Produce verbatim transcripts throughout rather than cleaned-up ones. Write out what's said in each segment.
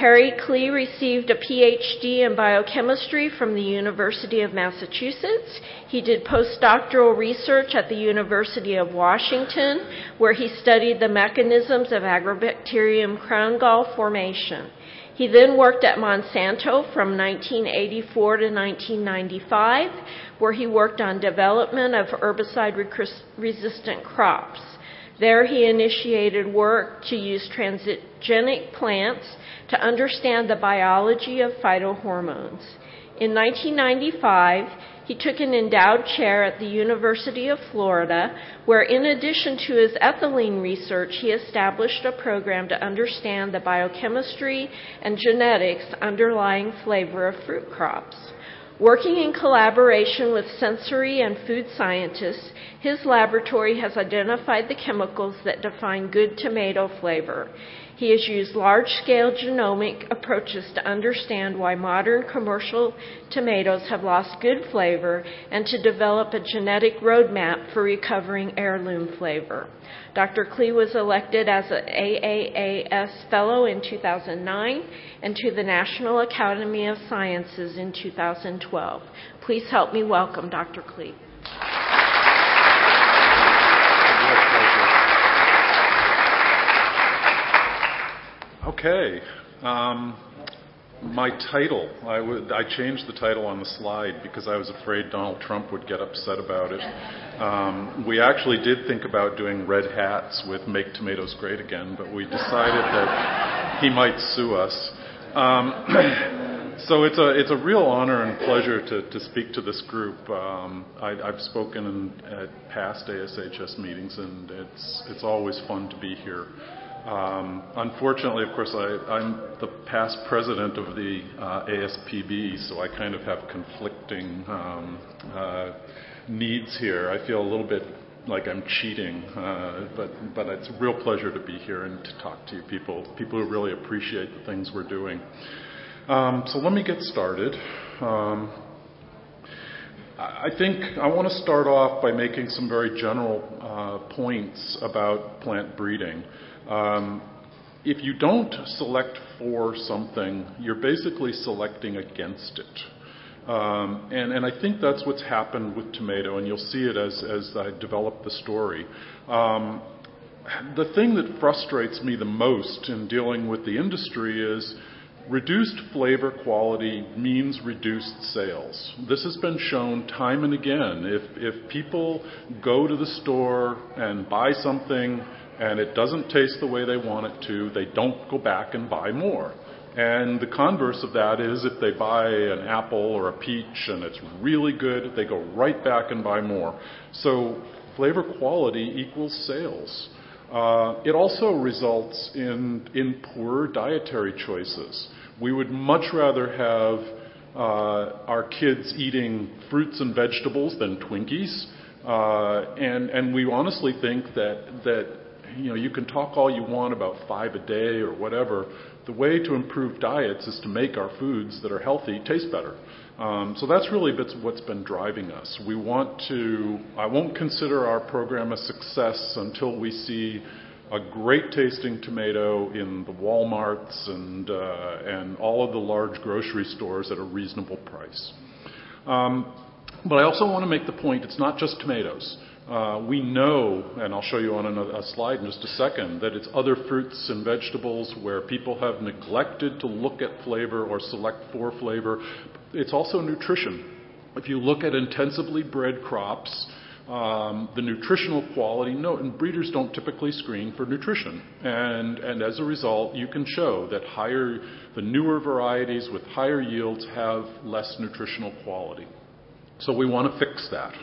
Harry Klee received a P H D in biochemistry from the University of Massachusetts. He did postdoctoral research at the University of Washington, where he studied the mechanisms of Agrobacterium crown gall formation. He then worked at Monsanto from nineteen eighty-four to nineteen ninety-five, where he worked on development of herbicide-resistant crops. There he initiated work to use transgenic plants to understand the biology of phytohormones. In nineteen ninety-five, he took an endowed chair at the University of Florida, where in addition to his ethylene research, he established a program to understand the biochemistry and genetics underlying flavor of fruit crops. Working in collaboration with sensory and food scientists, his laboratory has identified the chemicals that define good tomato flavor. He has used large-scale genomic approaches to understand why modern commercial tomatoes have lost good flavor and to develop a genetic roadmap for recovering heirloom flavor. Doctor Klee was elected as an A A A S Fellow in two thousand nine and to the National Academy of Sciences in two thousand twelve. Please help me welcome Doctor Klee. Okay. Um, my title, I, would, I changed the title on the slide because I was afraid Donald Trump would get upset about it. Um, we actually did think about doing red hats with Make Tomatoes Great Again, but we decided that he might sue us. Um, so it's a, it's a real honor and pleasure to, to speak to this group. Um, I, I've spoken in, at past A S H S meetings, and it's, it's always fun to be here. Um, unfortunately, of course, I, I'm the past president of the uh, A S P B, so I kind of have conflicting um, uh, needs here. I feel a little bit like I'm cheating, uh, but but it's a real pleasure to be here and to talk to you people, people who really appreciate the things we're doing. Um, so let me get started. Um, I think I want to start off by making some very general uh, points about plant breeding. Um, if you don't select for something, you're basically selecting against it. Um, and, and I think that's what's happened with tomato, and you'll see it as, as I develop the story. Um, the thing that frustrates me the most in dealing with the industry is reduced flavor quality means reduced sales. This has been shown time and again. If, if people go to the store and buy something and it doesn't taste the way they want it to, they don't go back and buy more. And the converse of that is if they buy an apple or a peach and it's really good, they go right back and buy more. So flavor quality equals sales. Uh, it also results in, in poorer dietary choices. We would much rather have uh, our kids eating fruits and vegetables than Twinkies. Uh, and, and we honestly think that, that you know, you can talk all you want about five a day or whatever. The way to improve diets is to make our foods that are healthy taste better. Um, so that's really what's been driving us. We want to, I won't consider our program a success until we see a great tasting tomato in the Walmarts and, uh, and all of the large grocery stores at a reasonable price. Um, but I also want to make the point, it's not just tomatoes. Uh, we know, and I'll show you on a, a slide in just a second, that it's other fruits and vegetables where people have neglected to look at flavor or select for flavor. It's also nutrition. If you look at intensively bred crops, um, the nutritional quality, no, and breeders don't typically screen for nutrition. And, and as a result, you can show that higher, the newer varieties with higher yields have less nutritional quality. So we want to fix that.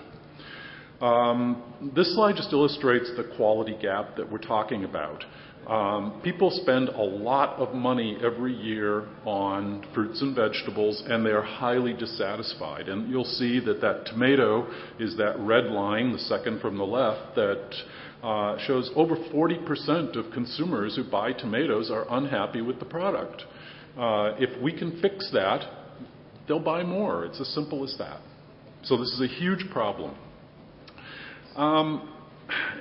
Um, this slide just illustrates the quality gap that we're talking about. Um, people spend a lot of money every year on fruits and vegetables, and they are highly dissatisfied. And you'll see that that tomato is that red line, the second from the left, that uh, shows over forty percent of consumers who buy tomatoes are unhappy with the product. Uh, if we can fix that, they'll buy more. It's as simple as that. So this is a huge problem. Um,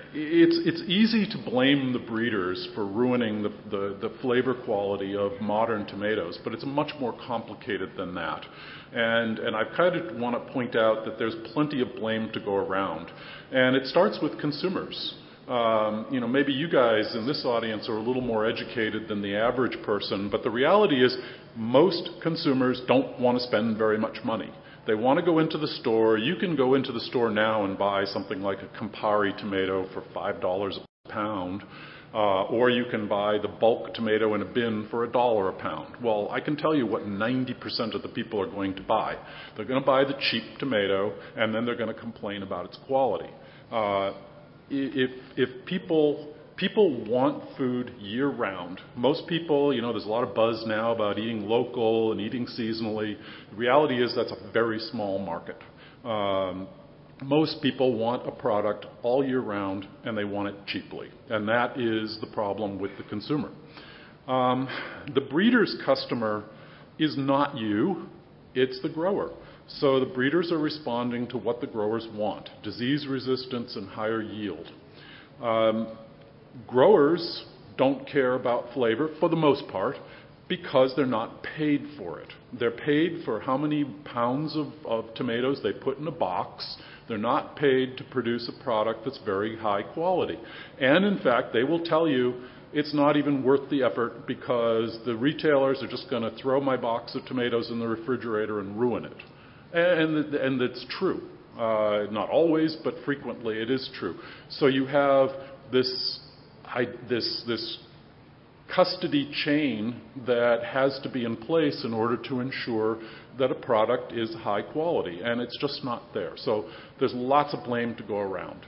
it's it's easy to blame the breeders for ruining the, the, the flavor quality of modern tomatoes, but it's much more complicated than that. And and I kind of want to point out that there's plenty of blame to go around. And it starts with consumers. Um, you know, maybe you guys in this audience are a little more educated than the average person, but the reality is most consumers don't want to spend very much money. They want to go into the store. You can go into the store now and buy something like a Campari tomato for five dollars a pound, uh, or you can buy the bulk tomato in a bin for a dollar a pound. Well, I can tell you what ninety percent of the people are going to buy. They're going to buy the cheap tomato, and then they're going to complain about its quality. Uh, if, if people... People want food year-round. Most people, you know, there's a lot of buzz now about eating local and eating seasonally. The reality is that's a very small market. Um, most people want a product all year round, and they want it cheaply. And that is the problem with the consumer. Um, the breeder's customer is not you, it's the grower. So the breeders are responding to what the growers want: disease resistance and higher yield. Um, Growers don't care about flavor for the most part because they're not paid for it. They're paid for how many pounds of, of tomatoes they put in a box. They're not paid to produce a product that's very high quality. And in fact, they will tell you it's not even worth the effort because the retailers are just going to throw my box of tomatoes in the refrigerator and ruin it. And, and it's true. Uh, not always, but frequently it is true. So you have this I, this, this custody chain that has to be in place in order to ensure that a product is high quality, and it's just not there. So there's lots of blame to go around.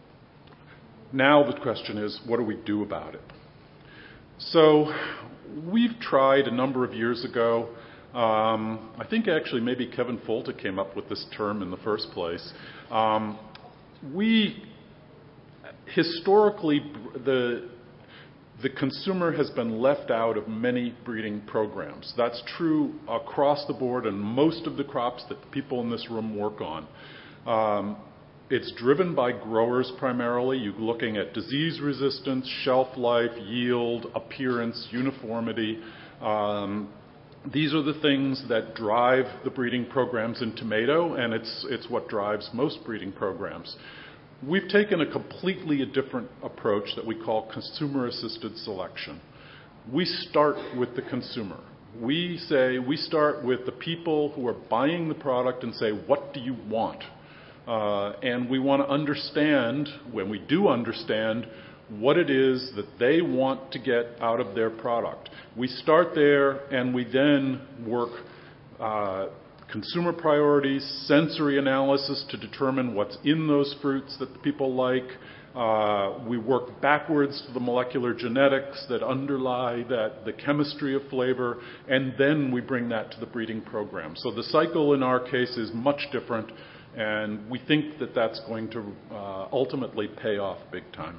Now the question is, what do we do about it? So we've tried a number of years ago. Um, I think actually maybe Kevin Folta came up with this term in the first place. Um, we Historically, the, the consumer has been left out of many breeding programs. That's true across the board in most of the crops that the people in this room work on. Um, it's driven by growers primarily. You're looking at disease resistance, shelf life, yield, appearance, uniformity. Um, these are the things that drive the breeding programs in tomato, and it's, it's what drives most breeding programs. We've taken a completely different approach that we call consumer-assisted selection. We start with the consumer. We say, we start with the people who are buying the product and say, what do you want? Uh, and we want to understand, when we do understand, what it is that they want to get out of their product. We start there, and we then work uh, consumer priorities, sensory analysis to determine what's in those fruits that the people like. Uh, we work backwards to the molecular genetics that underlie that, the chemistry of flavor, and then we bring that to the breeding program. So the cycle in our case is much different, and we think that that's going to uh, ultimately pay off big time.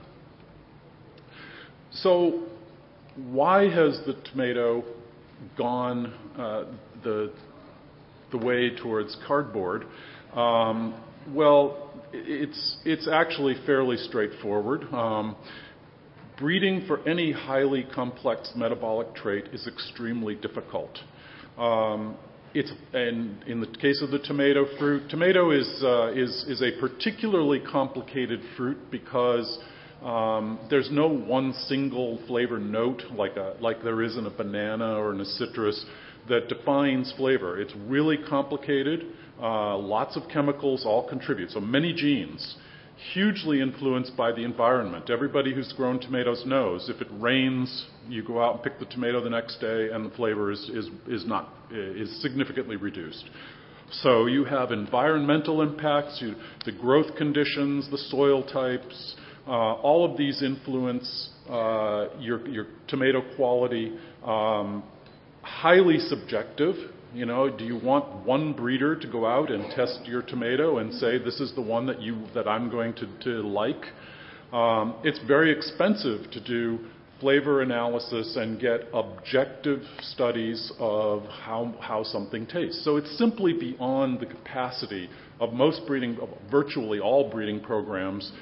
So why has the tomato gone uh, the the way towards cardboard? Um, well, it's it's actually fairly straightforward. Um, breeding for any highly complex metabolic trait is extremely difficult. Um, it's and in the case of the tomato fruit, tomato is uh, is is a particularly complicated fruit because um, there's no one single flavor note like a like there is in a banana or in a citrus that defines flavor. It's really complicated. Uh, lots of chemicals all contribute. So many genes, hugely influenced by the environment. Everybody who's grown tomatoes knows if it rains, you go out and pick the tomato the next day, and the flavor is is is not is significantly reduced. So you have environmental impacts, you, the growth conditions, the soil types, uh, all of these influence uh, your your tomato quality. Um, highly subjective. You know, do you want one breeder to go out and test your tomato and say this is the one that you that I'm going to, to like? Um, it's very expensive to do flavor analysis and get objective studies of how how something tastes. So it's simply beyond the capacity of most breeding, of virtually all breeding programs,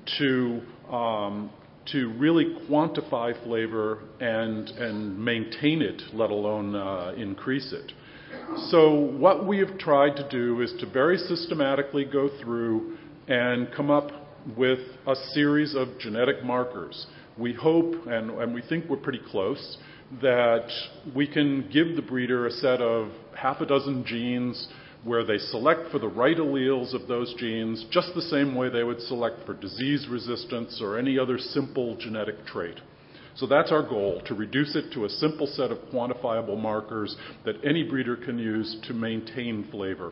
to um, to really quantify flavor and and maintain it, let alone uh, increase it. So what we have tried to do is to very systematically go through and come up with a series of genetic markers. We hope, and, and we think we're pretty close, that we can give the breeder a set of half a dozen genes where they select for the right alleles of those genes just the same way they would select for disease resistance or any other simple genetic trait. So that's our goal, to reduce it to a simple set of quantifiable markers that any breeder can use to maintain flavor.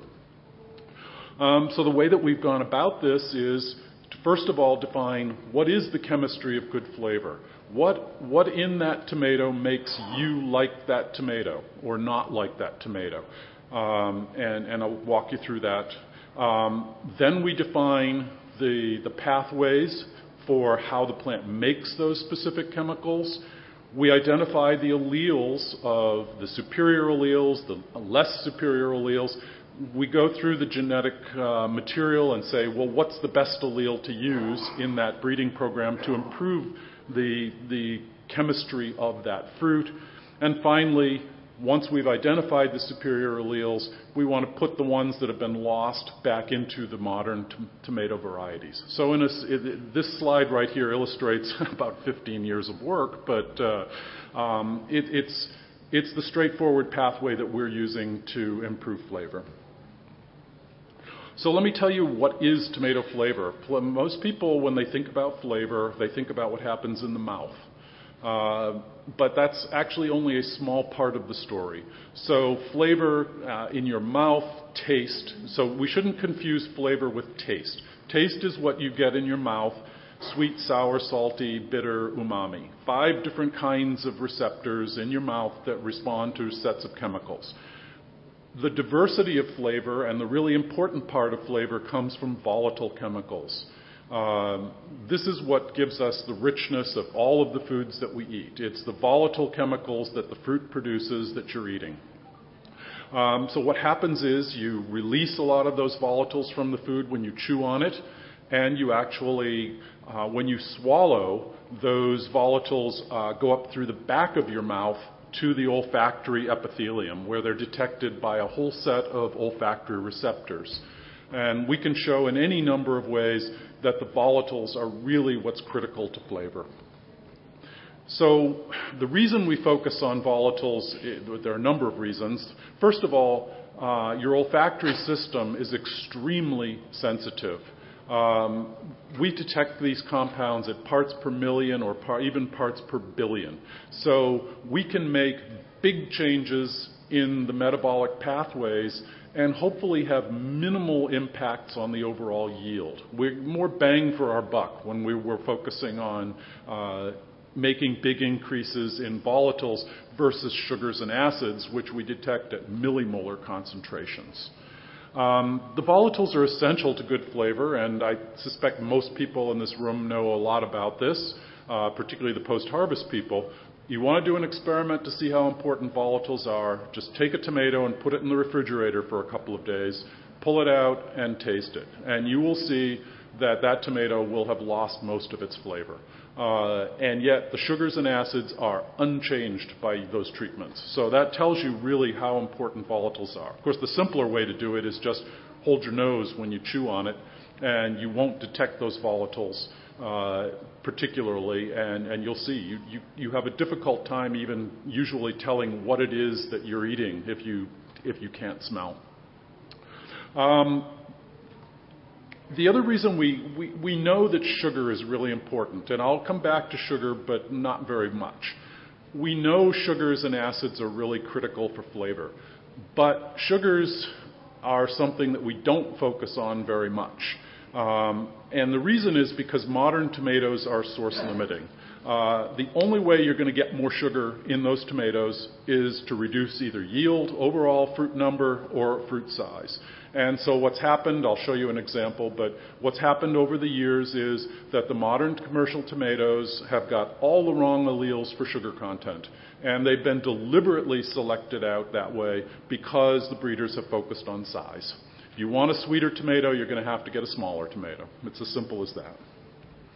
Um, so the way that we've gone about this is to first of all define what is the chemistry of good flavor. What, what in that tomato makes you like that tomato or not like that tomato? Um, and, and I'll walk you through that. Um, then we define the, the pathways for how the plant makes those specific chemicals. We identify the alleles of the superior alleles, the less superior alleles. We go through the genetic uh, material and say, well, what's the best allele to use in that breeding program to improve the, the chemistry of that fruit? And finally, once we've identified the superior alleles, we want to put the ones that have been lost back into the modern t- tomato varieties. So in a, it, this slide right here illustrates about fifteen years of work, but uh, um, it, it's, it's the straightforward pathway that we're using to improve flavor. So let me tell you what is tomato flavor. Most people, when they think about flavor, they think about what happens in the mouth. Uh, but that's actually only a small part of the story. So flavor uh, in your mouth, taste. So we shouldn't confuse flavor with taste. Taste is what you get in your mouth: sweet, sour, salty, bitter, umami. Five different kinds of receptors in your mouth that respond to sets of chemicals. The diversity of flavor and the really important part of flavor comes from volatile chemicals. Um, this is what gives us the richness of all of the foods that we eat. It's the volatile chemicals that the fruit produces that you're eating. Um, so what happens is you release a lot of those volatiles from the food when you chew on it, and you actually, uh, when you swallow, those volatiles uh, go up through the back of your mouth to the olfactory epithelium, where they're detected by a whole set of olfactory receptors. And we can show in any number of ways that the volatiles are really what's critical to flavor. So the reason we focus on volatiles, there are a number of reasons. First of all, uh, your olfactory system is extremely sensitive. Um, we detect these compounds at parts per million or par, even parts per billion. So we can make big changes in the metabolic pathways and hopefully have minimal impacts on the overall yield. We're more bang for our buck when we were focusing on uh, making big increases in volatiles versus sugars and acids, which we detect at millimolar concentrations. Um, the volatiles are essential to good flavor, and I suspect most people in this room know a lot about this, uh, particularly the post-harvest people. You want to do an experiment to see how important volatiles are, just take a tomato and put it in the refrigerator for a couple of days, pull it out and taste it. And you will see that that tomato will have lost most of its flavor. Uh, and yet the sugars and acids are unchanged by those treatments. So that tells you really how important volatiles are. Of course, the simpler way to do it is just hold your nose when you chew on it, and you won't detect those volatiles uh, particularly, and, and you'll see you, you, you have a difficult time even usually telling what it is that you're eating if you, if you can't smell. Um, The other reason we, we, we know that sugar is really important, and I'll come back to sugar, but not very much. We know sugars and acids are really critical for flavor, but sugars are something that we don't focus on very much. Um, and the reason is because modern tomatoes are source limiting. Uh, the only way you're going to get more sugar in those tomatoes is to reduce either yield, overall fruit number, or fruit size. And so what's happened, I'll show you an example, but what's happened over the years is that the modern commercial tomatoes have got all the wrong alleles for sugar content. And they've been deliberately selected out that way because the breeders have focused on size. If you want a sweeter tomato, you're going to have to get a smaller tomato. It's as simple as that.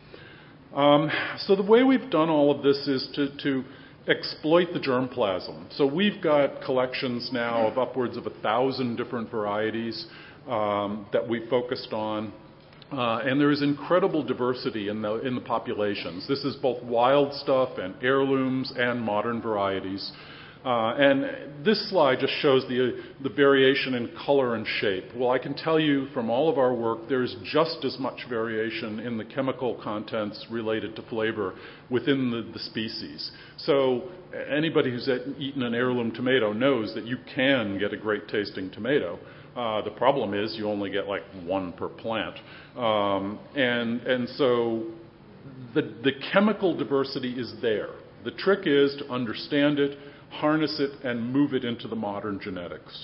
Um, so the way we've done all of this is to, to exploit the germplasm. So we've got collections now of upwards of a thousand different varieties um, that we focused on. Uh, and there is incredible diversity in the, in the populations. This is both wild stuff and heirlooms and modern varieties. Uh, and this slide just shows the, the variation in color and shape. Well, I can tell you from all of our work, there's just as much variation in the chemical contents related to flavor within the, the species. So anybody who's eaten an heirloom tomato knows that you can get a great tasting tomato. Uh, the problem is you only get like one per plant. Um, and, and so the, the chemical diversity is there. The trick is to understand it, harness it, and move it into the modern genetics.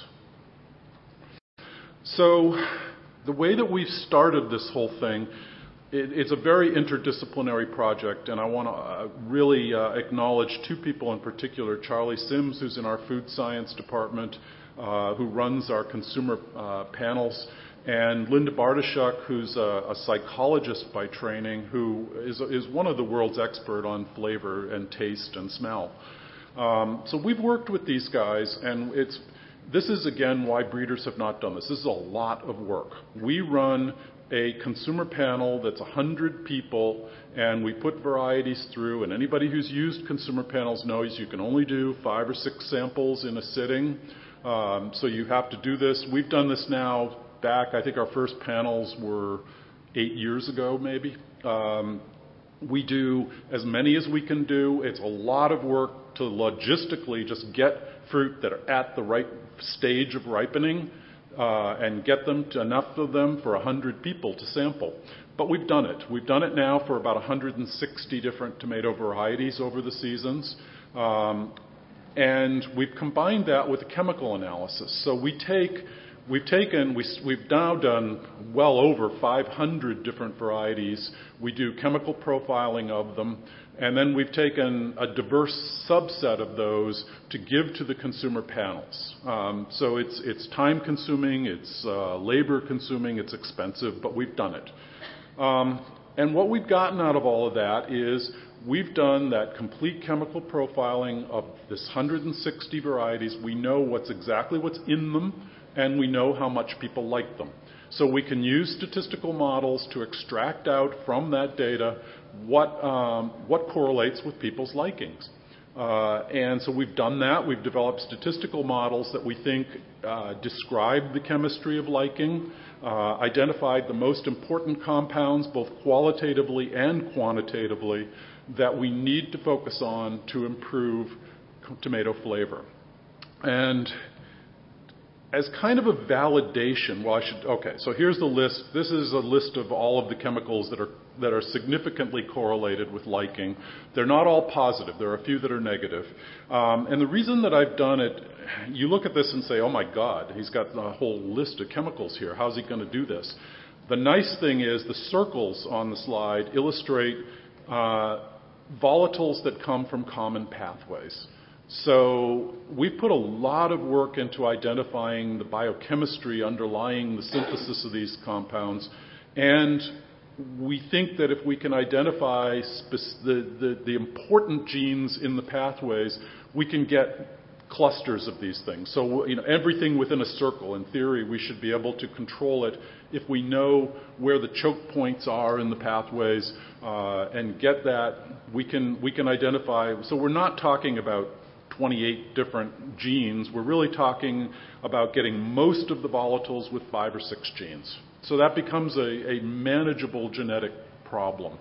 So the way that we've started this whole thing, it, it's a very interdisciplinary project, and I want to uh, really uh, acknowledge two people in particular, Charlie Sims, who's in our food science department, uh, who runs our consumer uh, panels, and Linda Bartoshuk, who's a, a psychologist by training, who is, is one of the world's expert on flavor and taste and smell. Um, so we've worked with these guys, and it's, this is, again, why breeders have not done this. This is a lot of work. We run a consumer panel that's one hundred people, and we put varieties through, and anybody who's used consumer panels knows you can only do five or six samples in a sitting. Um, so you have to do this. We've done this now back, I think our first panels were eight years ago, maybe. Um, we do as many as we can do. It's a lot of work to logistically just get fruit that are at the right stage of ripening uh, and get them to enough of them for one hundred people to sample. But we've done it. We've done it now for about one hundred sixty different tomato varieties over the seasons. Um, and we've combined that with a chemical analysis. So we take, we've taken, we, we've now done well over five hundred different varieties. We do chemical profiling of them. And then we've taken a diverse subset of those to give to the consumer panels. Um, so it's, it's time-consuming, it's uh, labor-consuming, it's expensive, but we've done it. Um, and what we've gotten out of all of that is we've done that complete chemical profiling of this one hundred sixty varieties. We know what's exactly what's in them, and we know how much people like them. So we can use statistical models to extract out from that data what, um, what correlates with people's likings. Uh, and so we've done that. We've developed statistical models that we think uh, describe the chemistry of liking, uh, identified the most important compounds, both qualitatively and quantitatively, that we need to focus on to improve tomato flavor. And as kind of a validation, well, I should, okay, so here's the list. This is a list of all of the chemicals that are that are significantly correlated with liking. They're not all positive. There are a few that are negative. Um, and the reason that I've done it, you look at this and say, oh my God, he's got a whole list of chemicals here. How's he going to do this? The nice thing is the circles on the slide illustrate uh, volatiles that come from common pathways. So we put a lot of work into identifying the biochemistry underlying the synthesis of these compounds, and we think that if we can identify spe- the, the, the important genes in the pathways, we can get clusters of these things. So, you know, everything within a circle, in theory, we should be able to control it if we know where the choke points are in the pathways uh, and get that. We can we can identify. So we're not talking about twenty-eight different genes. We're really talking about getting most of the volatiles with five or six genes. So that becomes a, a manageable genetic problem.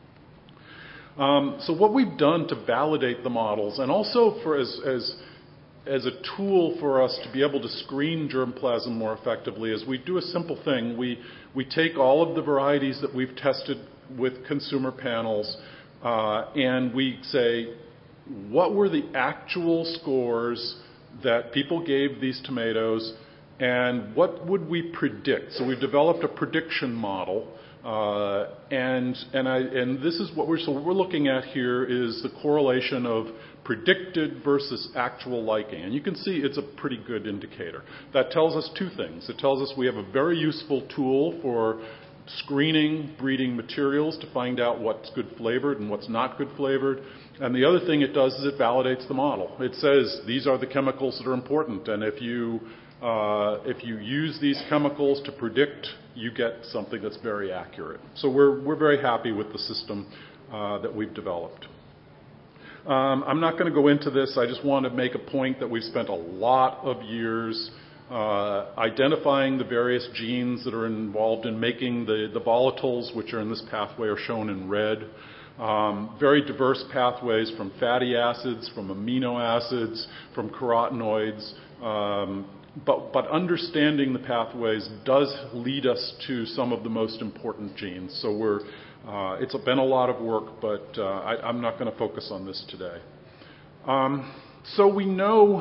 Um, so what we've done to validate the models, and also for as, as, as a tool for us to be able to screen germplasm more effectively, is we do a simple thing. We, we take all of the varieties that we've tested with consumer panels, uh, and we say, what were the actual scores that people gave these tomatoes, and what would we predict? So we've developed a prediction model, uh, and and I and this is what we're so what we're looking at here is the correlation of predicted versus actual liking, and you can see it's a pretty good indicator. That tells us two things. It tells us we have a very useful tool for screening breeding materials to find out what's good flavored and what's not good flavored. And the other thing it does is it validates the model. It says these are the chemicals that are important, and if you uh, if you use these chemicals to predict, you get something that's very accurate. So we're we're very happy with the system uh, that we've developed. Um, I'm not going to go into this. I just want to make a point that we've spent a lot of years uh, identifying the various genes that are involved in making the, the volatiles, which are in this pathway, are shown in red. Um, very diverse pathways from fatty acids, from amino acids, from carotenoids. Um, but, but understanding the pathways does lead us to some of the most important genes. So we're Uh, it's been a lot of work, but uh, I, I'm not going to focus on this today. Um, so we know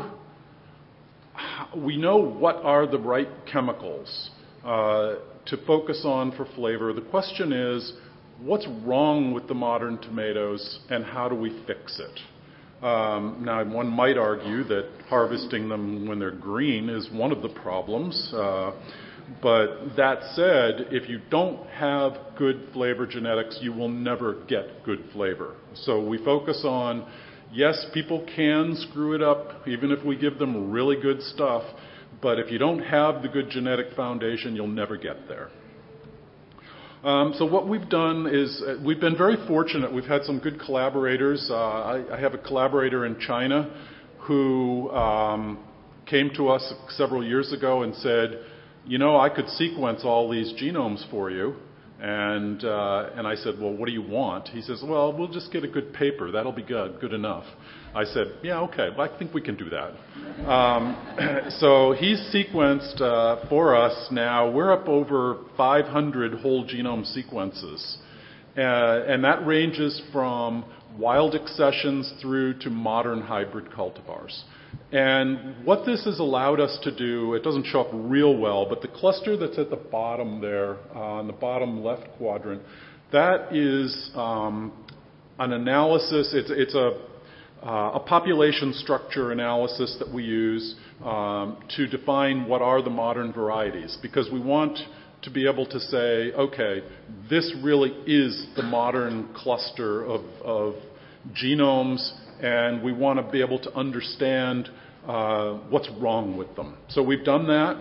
we know what are the right chemicals uh, to focus on for flavor. The question is, what's wrong with the modern tomatoes, and how do we fix it? Um, now, one might argue that harvesting them when they're green is one of the problems. Uh, But that said, if you don't have good flavor genetics, you will never get good flavor. So we focus on, yes, people can screw it up, even if we give them really good stuff, but if you don't have the good genetic foundation, you'll never get there. Um, so what we've done is, uh, we've been very fortunate. We've had some good collaborators. Uh, I, I have a collaborator in China who um, came to us several years ago and said, you know, I could sequence all these genomes for you. And uh, and I said, well, what do you want? He says, well, we'll just get a good paper. That'll be good, good enough. I said, yeah, okay, well, I think we can do that. Um, so he's sequenced uh, for us now. We're up over five hundred whole genome sequences. Uh, and that ranges from wild accessions through to modern hybrid cultivars. And what this has allowed us to do, it doesn't show up real well, but the cluster that's at the bottom there, uh, on the bottom left quadrant, that is um, an analysis. It's, it's a, uh, a population structure analysis that we use um, to define what are the modern varieties, because we want to be able to say, okay, this really is the modern cluster of, of genomes, and we want to be able to understand uh, what's wrong with them. So we've done that.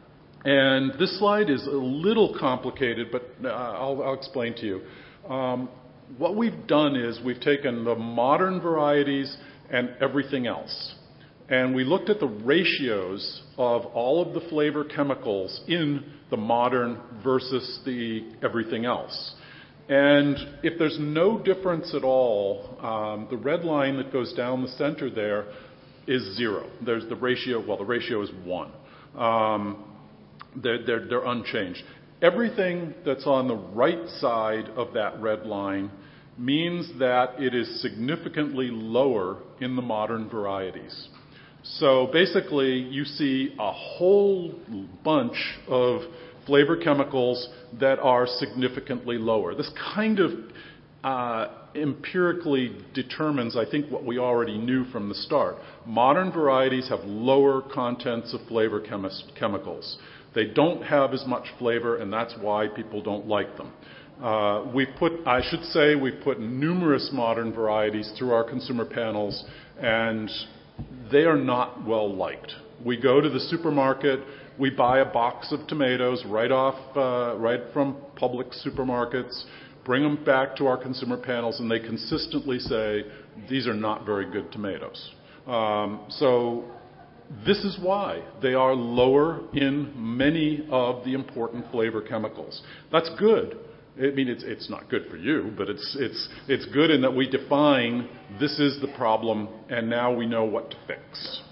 And this slide is a little complicated, but uh, I'll, I'll explain to you. Um, what we've done is we've taken the modern varieties and everything else. And we looked at the ratios of all of the flavor chemicals in the modern versus the everything else. And if there's no difference at all, um, the red line that goes down the center there is zero. There's the ratio, well, the ratio is one. Um, they're, they're, they're unchanged. Everything that's on the right side of that red line means that it is significantly lower in the modern varieties. So basically, you see a whole bunch of flavor chemicals that are significantly lower. This kind of uh, empirically determines, I think, what we already knew from the start. Modern varieties have lower contents of flavor chemis- chemicals. They don't have as much flavor, and that's why people don't like them. Uh, we've put, I should say, we've put numerous modern varieties through our consumer panels, and they are not well liked. We go to the supermarket, we buy a box of tomatoes right off, uh, right from public supermarkets, bring them back to our consumer panels, and they consistently say, these are not very good tomatoes. Um, so this is why they are lower in many of the important flavor chemicals. That's good. I mean, it's, it's not good for you, but it's, it's, it's good in that we define this is the problem, and now we know what to fix.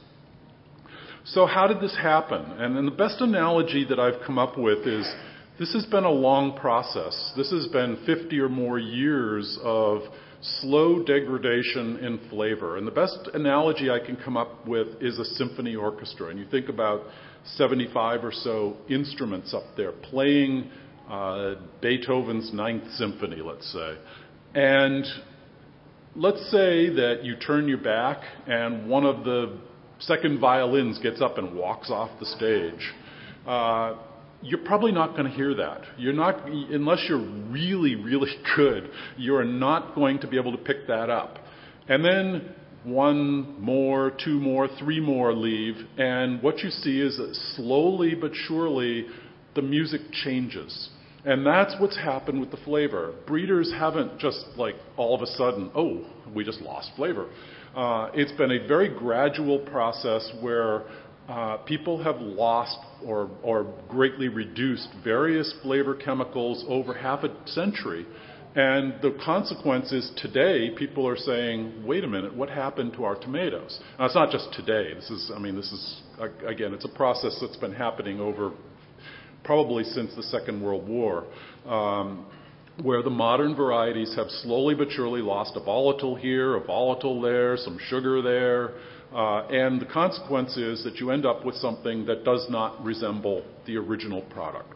So how did this happen? And, and the best analogy that I've come up with is this has been a long process. This has been fifty or more years of slow degradation in flavor. And the best analogy I can come up with is a symphony orchestra. And you think about seventy-five or so instruments up there playing uh, Beethoven's Ninth Symphony, let's say. And let's say that you turn your back and one of the second violins gets up and walks off the stage. Uh, you're probably not going to hear that. You're not, unless you're really, really good, you're not going to be able to pick that up. And then one more, two more, three more leave, and what you see is that slowly but surely the music changes. And that's what's happened with the flavor. Breeders haven't just like all of a sudden, oh, we just lost flavor. Uh, it's been a very gradual process where uh, people have lost or, or greatly reduced various flavor chemicals over half a century. And the consequence is today people are saying, wait a minute, what happened to our tomatoes? Now, it's not just today. This is, I mean, this is, again, it's a process that's been happening over probably since the Second World War, um, where the modern varieties have slowly but surely lost a volatile here, a volatile there, some sugar there, uh, and the consequence is that you end up with something that does not resemble the original product.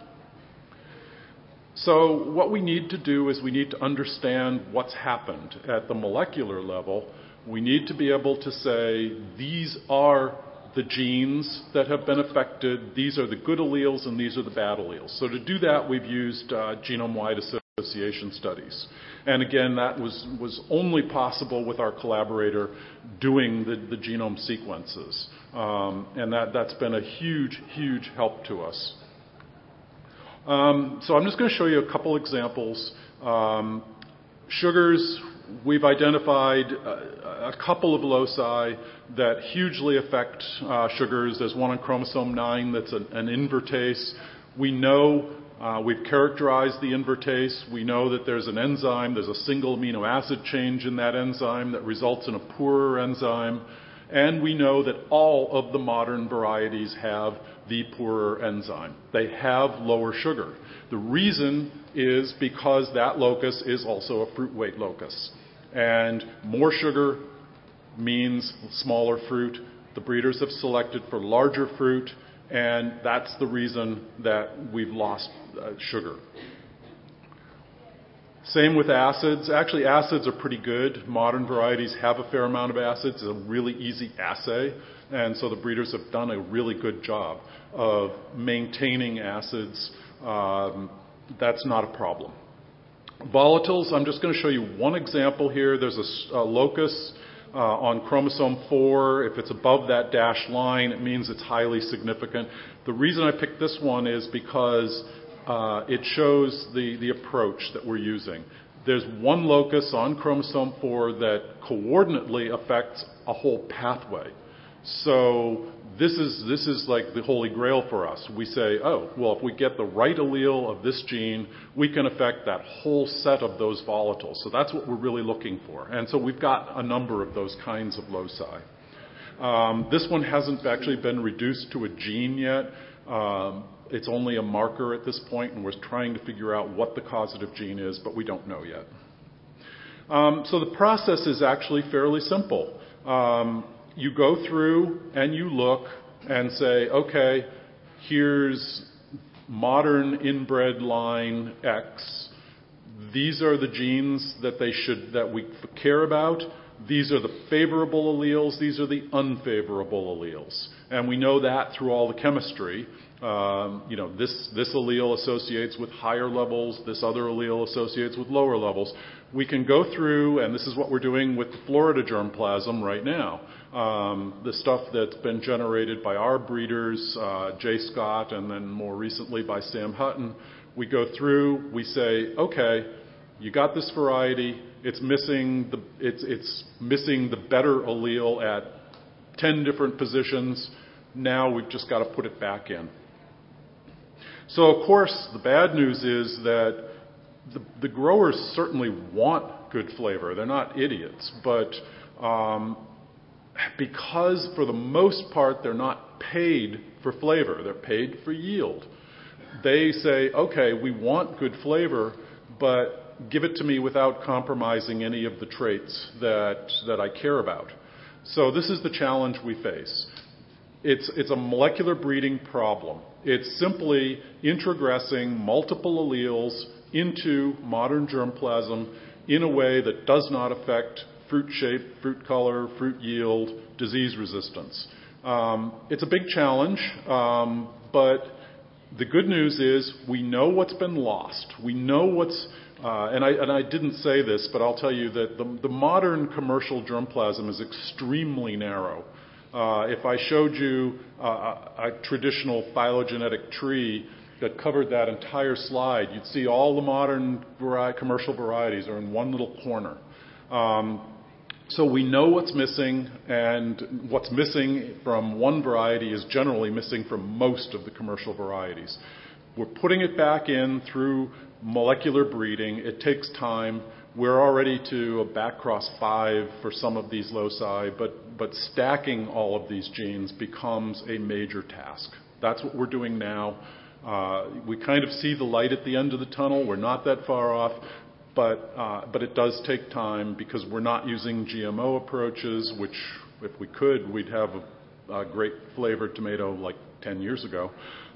So what we need to do is we need to understand what's happened at the molecular level. We need to be able to say, these are the genes that have been affected, these are the good alleles and these are the bad alleles. So to do that, we've used uh, genome-wide association studies. And again, that was, was only possible with our collaborator doing the, the genome sequences. Um, and that, that's been a huge, huge help to us. Um, so I'm just going to show you a couple examples. Um, sugars, we've identified a, a couple of loci that hugely affect uh, sugars. There's one on chromosome nine that's an, an invertase. We know, uh, we've characterized the invertase. We know that there's an enzyme, there's a single amino acid change in that enzyme that results in a poorer enzyme. And we know that all of the modern varieties have the poorer enzyme. They have lower sugar. The reason is because that locus is also a fruit weight locus. And more sugar means smaller fruit. The breeders have selected for larger fruit, and that's the reason that we've lost uh, sugar. Same with acids. Actually, acids are pretty good. Modern varieties have a fair amount of acids. It's a really easy assay. And so the breeders have done a really good job of maintaining acids. Um, that's not a problem. Volatiles, I'm just going to show you one example here. There's a, a locus uh, on chromosome four. If it's above that dashed line, it means it's highly significant. The reason I picked this one is because Uh, it shows the, the approach that we're using. There's one locus on chromosome four that coordinately affects a whole pathway. So this is, this is like the holy grail for us. We say, oh, well, if we get the right allele of this gene, we can affect that whole set of those volatiles. So that's what we're really looking for. And so we've got a number of those kinds of loci. Um, this one hasn't actually been reduced to a gene yet. Um, It's only a marker at this point, and we're trying to figure out what the causative gene is, but we don't know yet. Um, so the process is actually fairly simple. Um, you go through and you look and say, okay, here's modern inbred line X. These are the genes that they should that we care about. These are the favorable alleles. These are the unfavorable alleles. And we know that through all the chemistry. Um, you know, this, this allele associates with higher levels. This other allele associates with lower levels. We can go through, and this is what we're doing with the Florida germplasm right now. Um, the stuff that's been generated by our breeders, uh, Jay Scott, and then more recently by Sam Hutton. We go through, we say, okay, you got this variety. It's missing the, it's, it's missing the better allele at ten different positions. Now we've just got to put it back in. So, of course, the bad news is that the, the growers certainly want good flavor. They're not idiots. But um, because, for the most part, they're not paid for flavor. They're paid for yield. They say, okay, we want good flavor, but give it to me without compromising any of the traits that, that I care about. So this is the challenge we face. It's, it's a molecular breeding problem. It's simply introgressing multiple alleles into modern germplasm in a way that does not affect fruit shape, fruit color, fruit yield, disease resistance. Um, it's a big challenge, um, but the good news is we know what's been lost. We know what's, uh, and, I, and I didn't say this, but I'll tell you that the, the modern commercial germplasm is extremely narrow. Uh, if I showed you uh, a, a traditional phylogenetic tree that covered that entire slide, you'd see all the modern vari- commercial varieties are in one little corner. Um, so we know what's missing, and what's missing from one variety is generally missing from most of the commercial varieties. We're putting it back in through molecular breeding. It takes time. We're already to a backcross five for some of these loci, but, but stacking all of these genes becomes a major task. That's what we're doing now. Uh, we kind of see the light at the end of the tunnel. We're not that far off, but, uh, but it does take time because we're not using G M O approaches, which if we could, we'd have a, a great flavored tomato like ten years ago.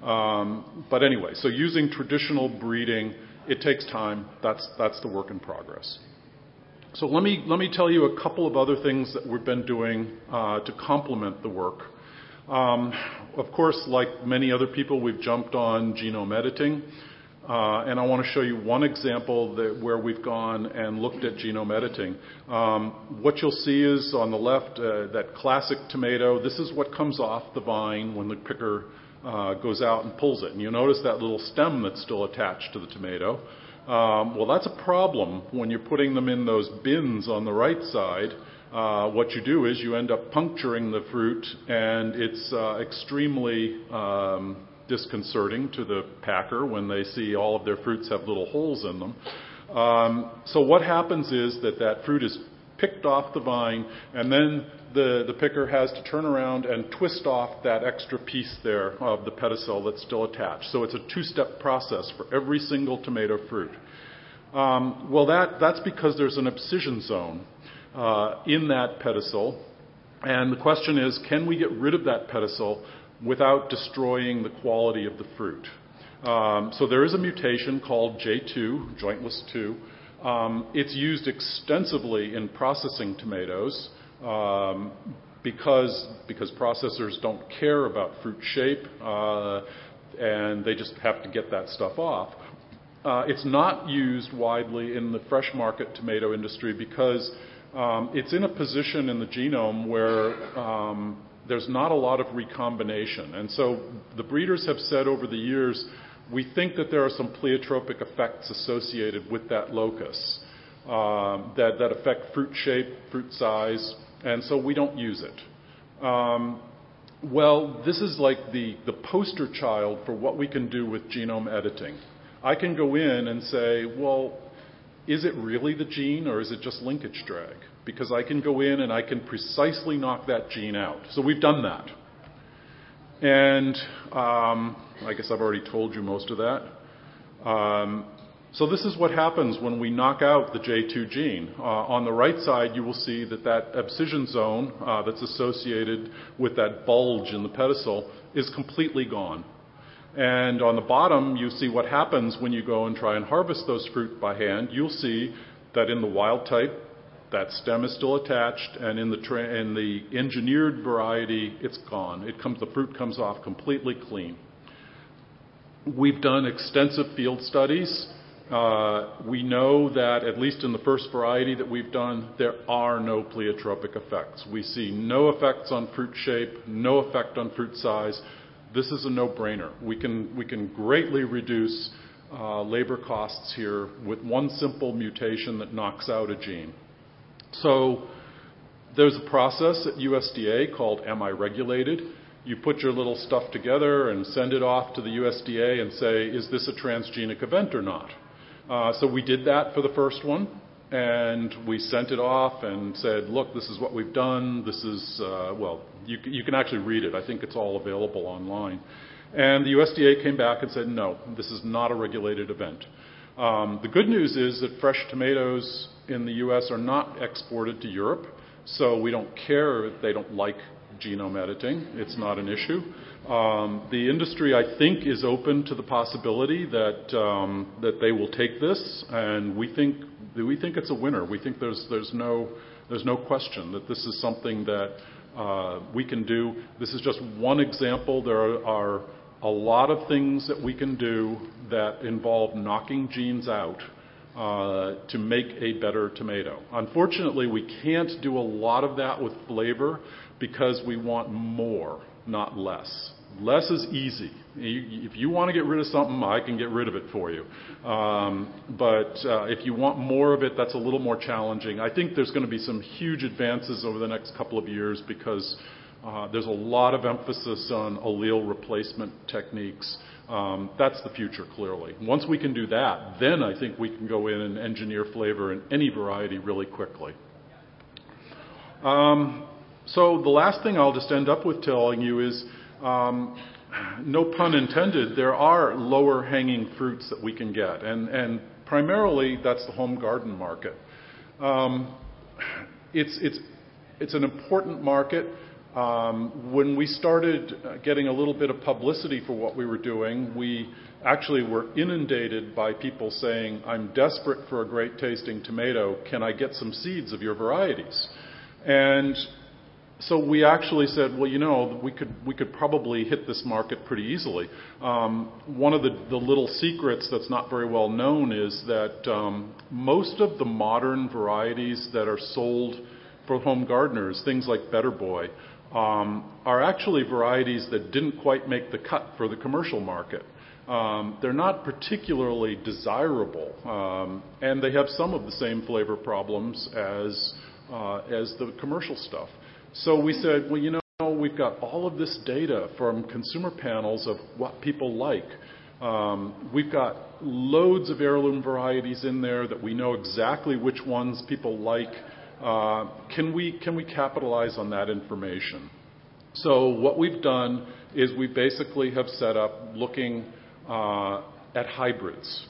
Um, but anyway, so using traditional breeding, it takes time. That's, that's the work in progress. So let me, let me tell you a couple of other things that we've been doing uh, to complement the work. Um, of course, like many other people, we've jumped on genome editing. Uh, and I want to show you one example that, where we've gone and looked at genome editing. Um, what you'll see is on the left, uh, that classic tomato. This is what comes off the vine when the picker uh, goes out and pulls it. And you'll notice that little stem that's still attached to the tomato. Um, well, that's a problem when you're putting them in those bins on the right side. Uh, what you do is you end up puncturing the fruit, and it's uh, extremely um, disconcerting to the packer when they see all of their fruits have little holes in them. Um, so what happens is that that fruit is picked off the vine, and then the, the picker has to turn around and twist off that extra piece there of the pedicel that's still attached. So it's a two-step process for every single tomato fruit. Um, well, that, that's because there's an abscission zone uh, in that pedicel, and the question is, can we get rid of that pedicel without destroying the quality of the fruit? Um, so there is a mutation called J two, jointless two. Um, it's used extensively in processing tomatoes um, because, because processors don't care about fruit shape uh, and they just have to get that stuff off. Uh, it's not used widely in the fresh market tomato industry because um, it's in a position in the genome where um, there's not a lot of recombination. And so the breeders have said over the years, we think that there are some pleiotropic effects associated with that locus um, that, that affect fruit shape, fruit size, and so we don't use it. Um, well, this is like the, the poster child for what we can do with genome editing. I can go in and say, well, is it really the gene or is it just linkage drag? Because I can go in and I can precisely knock that gene out. So we've done that. And um, I guess I've already told you most of that. Um, so this is what happens when we knock out the J two gene. Uh, on the right side, you will see that that abscission zone uh, that's associated with that bulge in the pedicel is completely gone. And on the bottom, you see what happens when you go and try and harvest those fruit by hand. You'll see that in the wild type, that stem is still attached, and in the tra- in the engineered variety, it's gone. It comes, the fruit comes off completely clean. We've done extensive field studies. Uh, we know that, at least in the first variety that we've done, there are no pleiotropic effects. We see no effects on fruit shape, no effect on fruit size. This is a no-brainer. We can, we can greatly reduce uh, labor costs here with one simple mutation that knocks out a gene. So there's a process at U S D A called Am I Regulated? You put your little stuff together and send it off to the U S D A and say, is this a transgenic event or not? Uh, so we did that for the first one, and we sent it off and said, look, this is what we've done. This is, uh, well, you, you can actually read it. I think it's all available online. And the U S D A came back and said, no, this is not a regulated event. Um, the good news is that fresh tomatoes in the U S are not exported to Europe, so we don't care if they don't like genome editing. It's not an issue. Um, the industry, I think, is open to the possibility that um, that they will take this, and we think we think it's a winner. We think there's there's no there's no question that this is something that uh, we can do. This is just one example. There are, are a lot of things that we can do that involve knocking genes out uh, to make a better tomato. Unfortunately, we can't do a lot of that with flavor because we want more, not less. Less is easy. You, if you want to get rid of something, I can get rid of it for you. Um, but uh, if you want more of it, that's a little more challenging. I think there's going to be some huge advances over the next couple of years because uh, there's a lot of emphasis on allele replacement techniques. Um, that's the future, clearly. Once we can do that, then I think we can go in and engineer flavor in any variety really quickly. Um, so the last thing I'll just end up with telling you is, Um, no pun intended, there are lower hanging fruits that we can get, and, and primarily that's the home garden market. Um, it's, it's, it's an important market. Um, when we started getting a little bit of publicity for what we were doing, we actually were inundated by people saying, I'm desperate for a great tasting tomato, can I get some seeds of your varieties? And So we actually said, well, you know, we could we could probably hit this market pretty easily. Um, one of the, the little secrets that's not very well known is that um, most of the modern varieties that are sold for home gardeners, things like Better Boy, um, are actually varieties that didn't quite make the cut for the commercial market. Um, they're not particularly desirable, um, and they have some of the same flavor problems as uh, as the commercial stuff. So we said, well, you know, we've got all of this data from consumer panels of what people like. Um, we've got loads of heirloom varieties in there that we know exactly which ones people like. Uh, can we can we capitalize on that information? So what we've done is we basically have set up looking uh, at hybrids.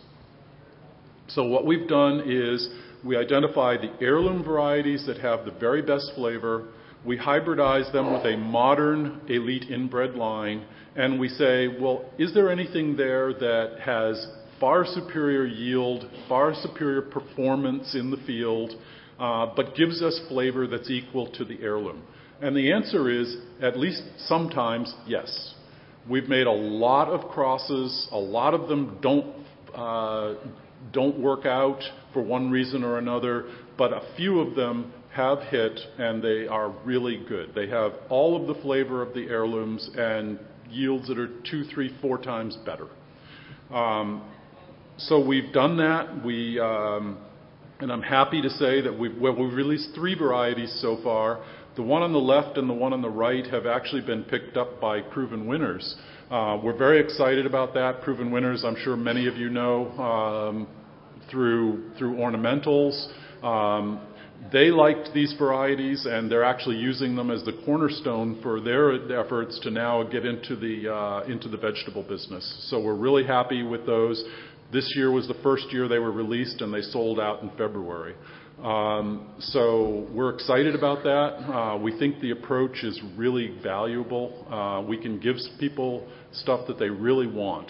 So what we've done is we identify the heirloom varieties that have the very best flavor. We hybridize them with a modern elite inbred line, and we say, well, is there anything there that has far superior yield, far superior performance in the field, uh, but gives us flavor that's equal to the heirloom? And the answer is, at least sometimes, yes. We've made a lot of crosses. A lot of them don't uh, don't work out for one reason or another, but a few of them have hit, and they are really good. They have all of the flavor of the heirlooms and yields that are two, three, four times better. Um, so we've done that. We, um, and I'm happy to say that we've, well, we've released three varieties so far. The one on the left and the one on the right have actually been picked up by proven winners. Uh, we're very excited about that. Proven winners, I'm sure many of you know, um, through through ornamentals. Um, They liked these varieties, and they're actually using them as the cornerstone for their efforts to now get into the uh, into the vegetable business. So we're really happy with those. This year was the first year they were released, and they sold out in February. Um, so we're excited about that. Uh, we think the approach is really valuable. Uh, we can give people stuff that they really want.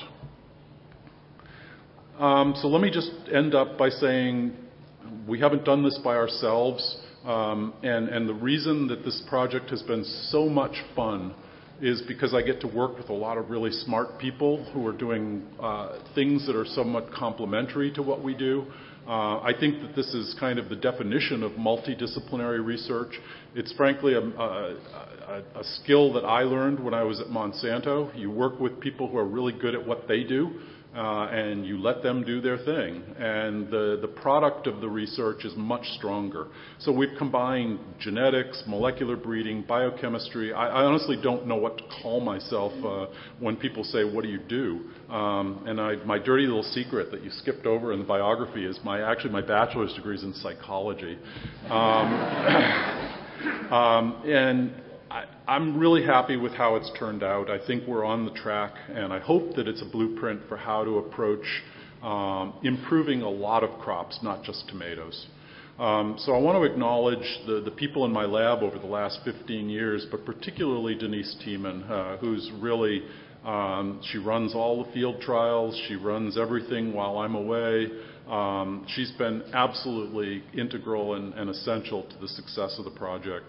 Um, so let me just end up by saying, we haven't done this by ourselves, um, and, and the reason that this project has been so much fun is because I get to work with a lot of really smart people who are doing uh, things that are somewhat complementary to what we do. Uh, I think that this is kind of the definition of multidisciplinary research. It's frankly a, a, a skill that I learned when I was at Monsanto. You work with people who are really good at what they do, Uh, and you let them do their thing. And the, the product of the research is much stronger. So we've combined genetics, molecular breeding, biochemistry. I, I honestly don't know what to call myself uh, when people say, what do you do? Um, and I, my dirty little secret that you skipped over in the biography is my actually my bachelor's degree is in psychology. Um, um, and I, I'm really happy with how it's turned out. I think we're on the track, and I hope that it's a blueprint for how to approach um, improving a lot of crops, not just tomatoes. Um, so I want to acknowledge the, the people in my lab over the last fifteen years, but particularly Denise Tiemann, uh, who's really, um, she runs all the field trials, she runs everything while I'm away. Um, she's been absolutely integral and, and essential to the success of the project.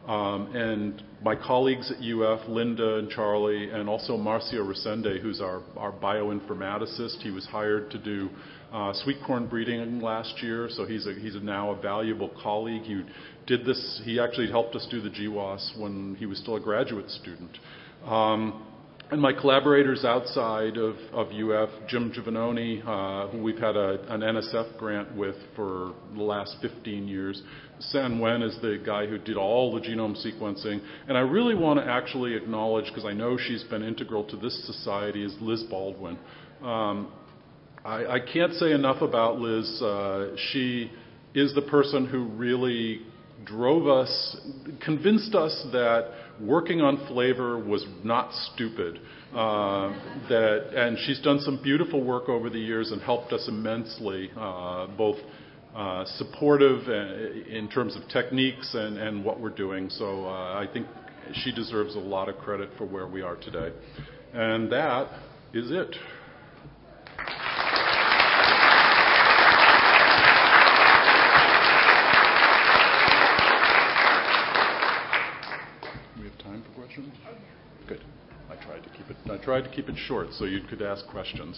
Um, and my colleagues at U F, Linda and Charlie, and also Marcio Resende, who's our, our bioinformaticist. He was hired to do uh, sweet corn breeding last year, so he's, a, he's a now a valuable colleague. He did this, he actually helped us do the G W A S when he was still a graduate student. Um, And my collaborators outside of, of U F, Jim Giovannoni, uh, who we've had a, an N S F grant with for the last fifteen years. San Wen is the guy who did all the genome sequencing. And I really want to actually acknowledge, because I know she's been integral to this society, is Liz Baldwin. Um, I, I can't say enough about Liz. Uh, she is the person who really drove us, convinced us that working on flavor was not stupid. Uh, that, and she's done some beautiful work over the years and helped us immensely, uh, both uh, supportive in terms of techniques and, and what we're doing. So uh, I think she deserves a lot of credit for where we are today. And that is it. Good. I tried to keep it. I tried to keep it short so you could ask questions.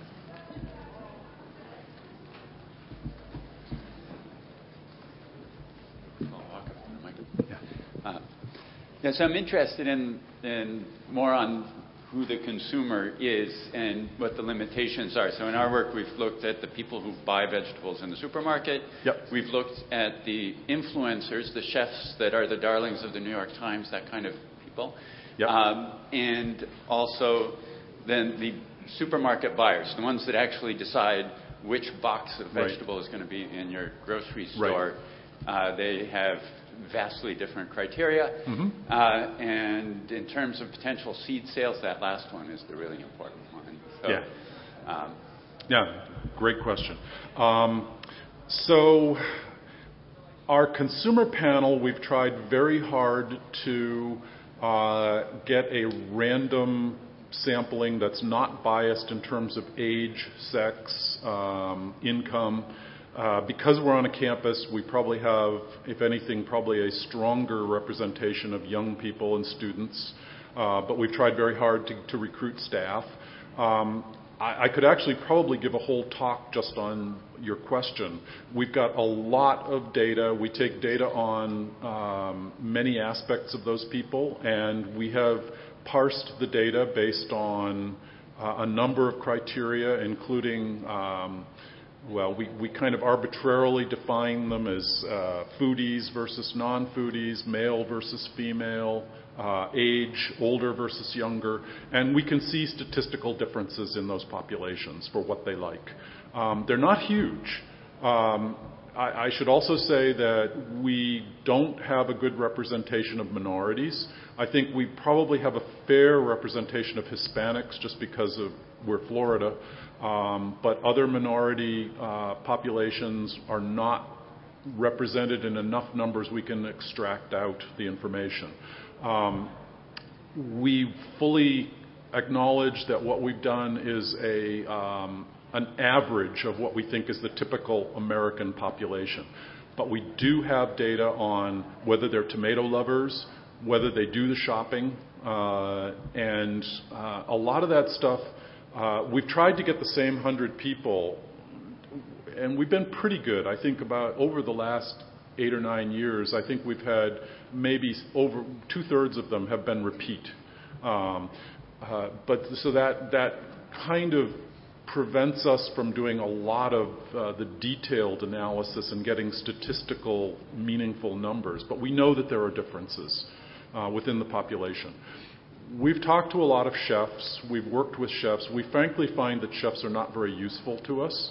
Yeah. Uh, yes, I'm interested in, in more on who the consumer is and what the limitations are. So in our work, we've looked at the people who buy vegetables in the supermarket. Yep. We've looked at the influencers, the chefs that are the darlings of the New York Times, that kind of people. Yep. Um, and also then the supermarket buyers, the ones that actually decide which box of vegetable right. is going to be in your grocery store. Right. Uh, they have vastly different criteria. Mm-hmm. Uh, and in terms of potential seed sales, that last one is the really important one. So, yeah. Um, yeah, great question. Um, so our consumer panel, we've tried very hard to uh, get a random sampling that's not biased in terms of age, sex, um, income. Uh, because we're on a campus, we probably have, if anything, probably a stronger representation of young people and students. Uh, but we've tried very hard to, to recruit staff. Um, I, I could actually probably give a whole talk just on your question. We've got a lot of data. We take data on um, many aspects of those people, and we have parsed the data based on uh, a number of criteria, including um, Well, we, we kind of arbitrarily define them as uh, foodies versus non-foodies, male versus female, uh, age, older versus younger, and we can see statistical differences in those populations for what they like. Um, they're not huge. Um, I, I should also say that we don't have a good representation of minorities. I think we probably have a fair representation of Hispanics just because of we're Florida. Um, but other minority uh, populations are not represented in enough numbers we can extract out the information. Um, we fully acknowledge that what we've done is a, um, an average of what we think is the typical American population. But we do have data on whether they're tomato lovers, whether they do the shopping, uh, and uh, a lot of that stuff. Uh, we've tried to get the same hundred people, and we've been pretty good. I think about over the last eight or nine years, I think we've had maybe over two-thirds of them have been repeat. Um, uh, but so that that kind of prevents us from doing a lot of uh, the detailed analysis and getting statistical, meaningful numbers. But we know that there are differences uh, within the population. We've talked to a lot of chefs. We've worked with chefs. We frankly find that chefs are not very useful to us.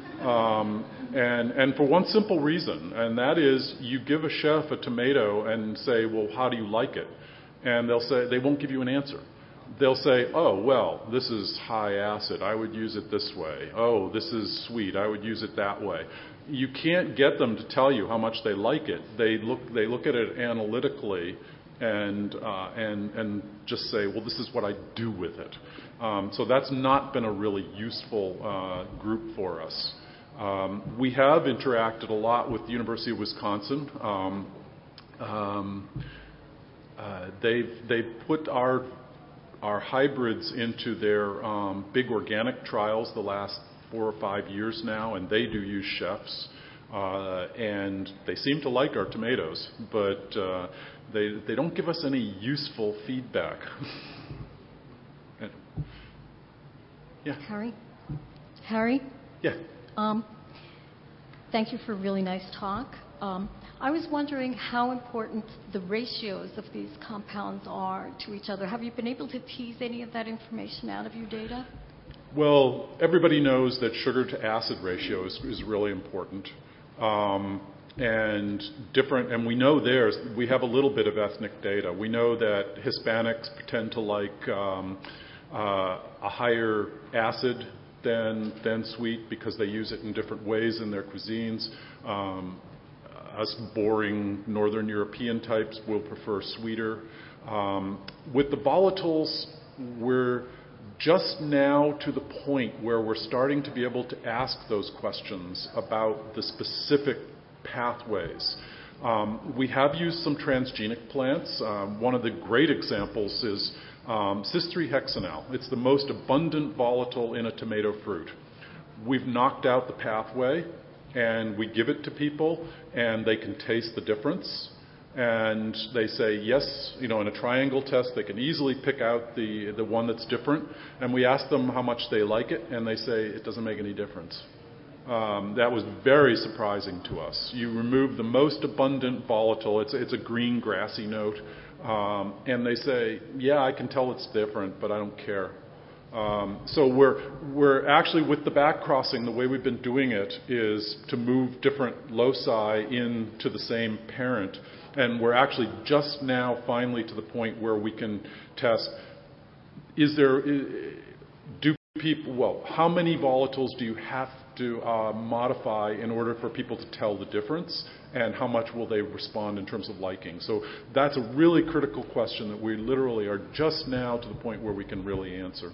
Um, and, and for one simple reason, and that is you give a chef a tomato and say, well, how do you like it? And they'll say, they won't give you an answer. They'll say, oh, well, this is high acid. I would use it this way. Oh, this is sweet. I would use it that way. You can't get them to tell you how much they like it. They look, they look at it analytically and uh, and and just say, well, this is what I do with it. Um, so that's not been a really useful uh, group for us. Um, we have interacted a lot with the University of Wisconsin, um, Um, uh, they've they've put our our hybrids into their um, big organic trials the last four or five years now, and they do use chefs. Uh, and they seem to like our tomatoes, but uh, they they don't give us any useful feedback. Yeah. Harry? Harry? Yeah. Um, thank you for a really nice talk. Um, I was wondering how important the ratios of these compounds are to each other. Have you been able to tease any of that information out of your data? Well, everybody knows that sugar to acid ratio is, is really important. Um, and different, and we know there's, we have a little bit of ethnic data. We know that Hispanics tend to like um, uh, a higher acid than, than sweet because they use it in different ways in their cuisines. Um, us boring Northern European types will prefer sweeter. Um, with the volatiles, we're just now to the point where we're starting to be able to ask those questions about the specific pathways. Um, we have used some transgenic plants. Um, one of the great examples is um, cis three hexanal. It's the most abundant volatile in a tomato fruit. We've knocked out the pathway, and we give it to people, and they can taste the difference. And they say, yes, you know, in a triangle test, they can easily pick out the, the one that's different. And we ask them how much they like it, and they say it doesn't make any difference. Um, that was very surprising to us. You remove the most abundant volatile, it's, it's a green grassy note, um, and they say, yeah, I can tell it's different, but I don't care. Um, so we're, we're actually, with the back crossing, the way we've been doing it is to move different loci into the same parent. And we're actually just now finally to the point where we can test, is there, do people, well, how many volatiles do you have to uh, modify in order for people to tell the difference? And how much will they respond in terms of liking? So that's a really critical question that we literally are just now to the point where we can really answer.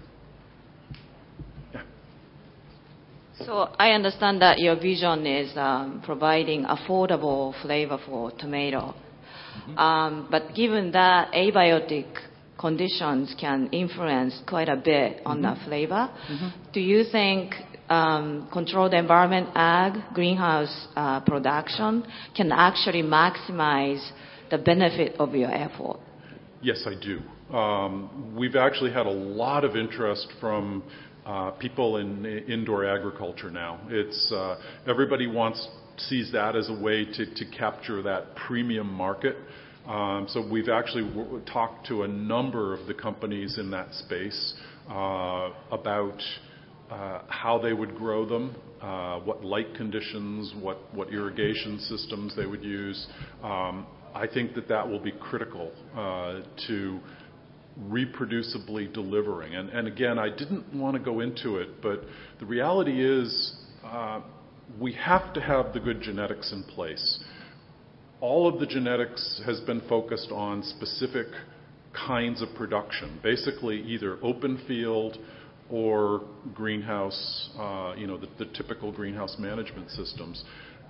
So I understand that your vision is um, providing affordable flavor for tomato. Mm-hmm. Um, but given that abiotic conditions can influence quite a bit on mm-hmm. the flavor, mm-hmm. do you think um, controlled environment ag, greenhouse uh, production can actually maximize the benefit of your effort? Yes, I do. Um, we've actually had a lot of interest from Uh, people in, in indoor agriculture now. It's uh, everybody wants sees that as a way to, to capture that premium market. Um, so we've actually w- talked to a number of the companies in that space uh, about uh, how they would grow them, uh, what light conditions, what, what irrigation systems they would use. Um, I think that that will be critical uh, to reproducibly delivering. And, and again, I didn't want to go into it, but the reality is uh, we have to have the good genetics in place. All of the genetics has been focused on specific kinds of production, basically either open field or greenhouse, uh, you know, the, the typical greenhouse management systems.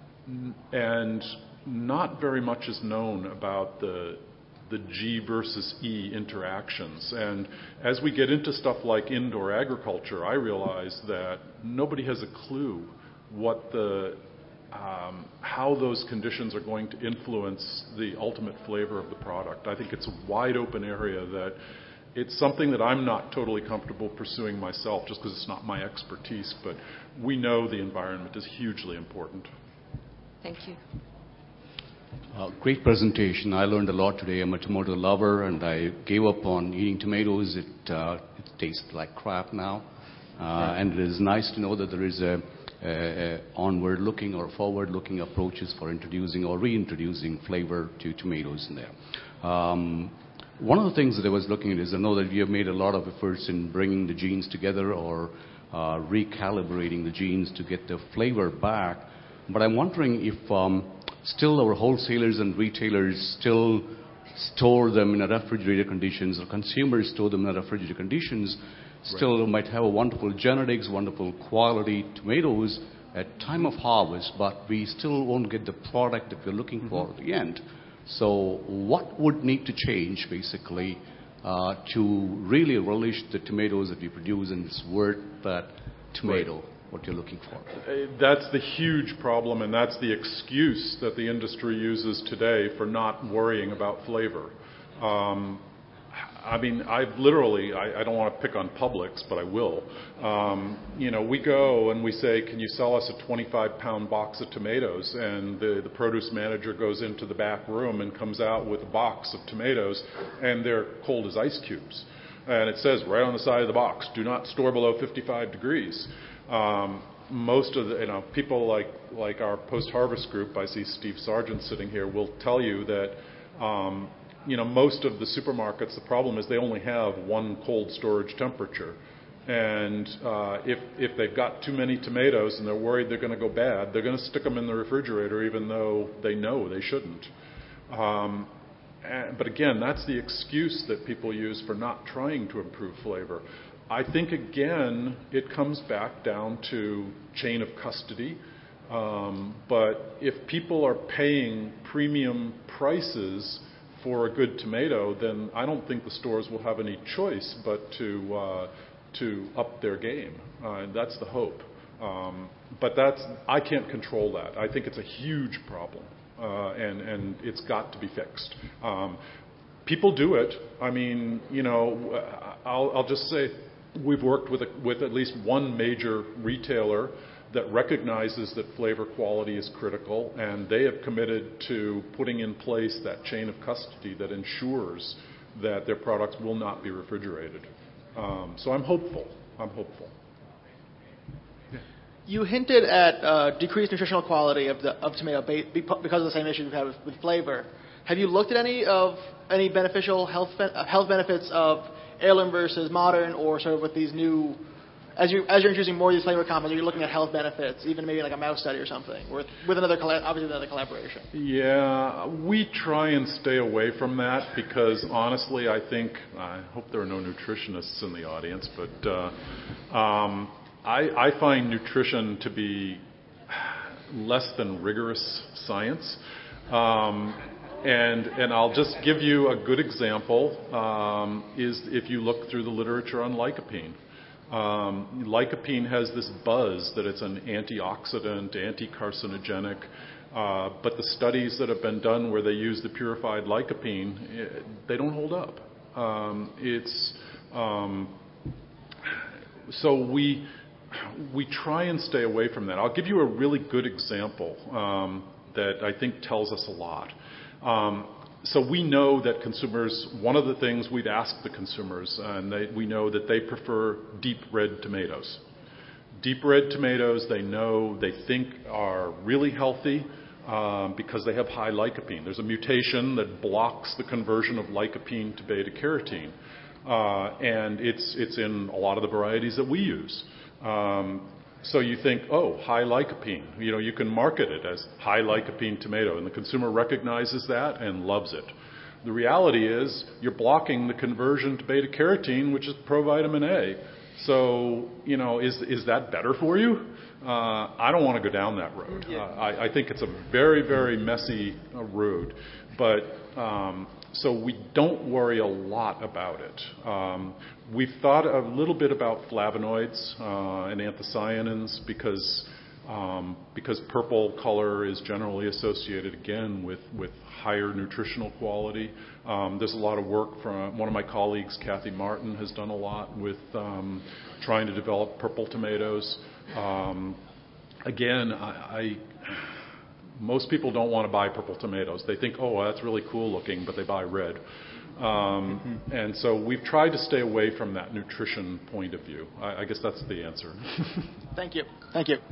And not very much is known about the the G versus E interactions. And as we get into stuff like indoor agriculture, I realize that nobody has a clue what the, um, how those conditions are going to influence the ultimate flavor of the product. I think it's a wide open area that it's something that I'm not totally comfortable pursuing myself just because it's not my expertise, but we know the environment is hugely important. Thank you. Uh, great presentation. I learned a lot today. I'm a tomato lover, and I gave up on eating tomatoes. It, uh, it tastes like crap now. Uh, right. And it is nice to know that there is a, a, a onward-looking or forward-looking approaches for introducing or reintroducing flavor to tomatoes in there. Um, one of the things that I was looking at is I know that you have made a lot of efforts in bringing the genes together or uh, recalibrating the genes to get the flavor back. But I'm wondering if um, still our wholesalers and retailers still store them in a refrigerated conditions, or consumers store them in a refrigerated conditions, still right. might have a wonderful genetics, wonderful quality tomatoes at time of harvest, but we still won't get the product that we're looking mm-hmm. for at the end. So what would need to change, basically, uh, to really relish the tomatoes that we produce and it's worth that tomato, right, what you're looking for? That's the huge problem, and that's the excuse that the industry uses today for not worrying about flavor. Um, I mean, I've literally, I, I don't want to pick on Publix, but I will. Um, you know, we go and we say, can you sell us a twenty-five pound box of tomatoes? And the, the produce manager goes into the back room and comes out with a box of tomatoes, and they're cold as ice cubes. And it says right on the side of the box, do not store below fifty-five degrees. Um, most of the, you know, people like, like our post-harvest group, I see Steve Sargent sitting here, will tell you that um, you know, most of the supermarkets, the problem is they only have one cold storage temperature. And uh, if, if they've got too many tomatoes and they're worried they're going to go bad, they're going to stick them in the refrigerator even though they know they shouldn't. Um, and, but again, that's the excuse that people use for not trying to improve flavor. I think, again, it comes back down to chain of custody. Um, but if people are paying premium prices for a good tomato, then I don't think the stores will have any choice but to uh, to up their game. Uh, and that's the hope. Um, but that's I can't control that. I think it's a huge problem, uh, and and it's got to be fixed. Um, people do it. I mean, you know, I'll, I'll just say we've worked with a, with at least one major retailer that recognizes that flavor quality is critical, and they have committed to putting in place that chain of custody that ensures that their products will not be refrigerated. Um, so I'm hopeful. I'm hopeful. Yeah. You hinted at uh, decreased nutritional quality of the of tomato because of the same issue we've had with, with flavor. Have you looked at any of any beneficial health uh, health benefits of heirloom versus modern, or sort of with these new? As, you, as you're introducing more of these flavor compounds, are you looking at health benefits, even maybe like a mouse study or something, with, with another, obviously another collaboration? Yeah, we try and stay away from that because, honestly, I think, I hope there are no nutritionists in the audience, but uh, um, I, I find nutrition to be less than rigorous science. Um, and, and I'll just give you a good example, um, is if you look through the literature on lycopene. Um, lycopene has this buzz that it's an antioxidant, anti-carcinogenic, uh, but the studies that have been done where they use the purified lycopene, they don't hold up. Um, it's um, so we we try and stay away from that. I'll give you a really good example um, that I think tells us a lot. Um, So we know that consumers, one of the things we've asked the consumers, and they, we know that they prefer deep red tomatoes. Deep red tomatoes, they know, they think are really healthy um, because they have high lycopene. There's a mutation that blocks the conversion of lycopene to beta-carotene. Uh, and it's, it's in a lot of the varieties that we use. Um, So you think, oh, high lycopene. You know, you can market it as high lycopene tomato, and the consumer recognizes that and loves it. The reality is you're blocking the conversion to beta-carotene, which is provitamin A. So, you know, is is that better for you? Uh, I don't want to go down that road. Yeah. Uh, I, I think it's a very, very messy uh, road. But um, so we don't worry a lot about it. Um, we've thought a little bit about flavonoids uh, and anthocyanins because um, because purple color is generally associated again with, with higher nutritional quality. Um, there's a lot of work from one of my colleagues, Kathy Martin, has done a lot with um, trying to develop purple tomatoes. Um, again, I, I most people don't want to buy purple tomatoes. They think, oh, that's really cool looking, but they buy red. Um, mm-hmm. And so we've tried to stay away from that nutrition point of view. I, I guess that's the answer. Thank you. Thank you.